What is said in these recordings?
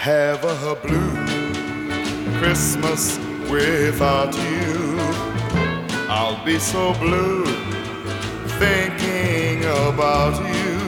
have a blue Christmas without you. I'll be so blue thinking about you.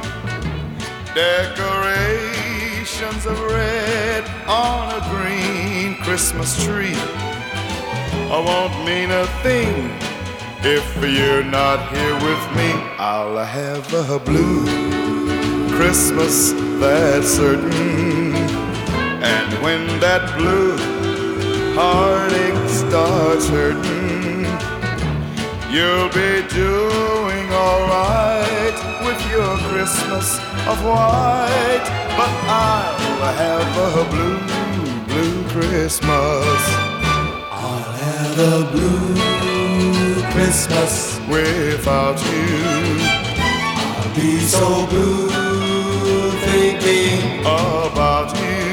Decorations of red on a green Christmas tree won't mean a thing if you're not here with me. I'll have a blue Christmas, that's certain. And when that blue heartache starts hurting, you'll be doing alright with your Christmas of white. But I'll have a blue, blue Christmas. I'll have a blue Christmas without you. I'll be so blue thinking about you.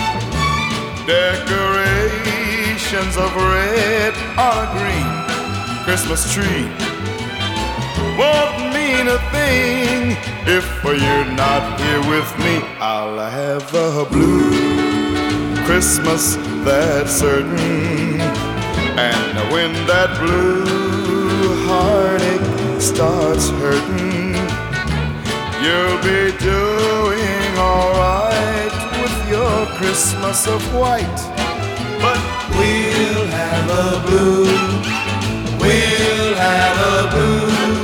Decorations of red on a green Christmas tree won't mean a thing if you're not here with me. I'll have a blue Christmas, that's certain. And when that blue heartache starts hurting, you'll be doing alright with your Christmas of white. But we'll have a blue, we'll have a blue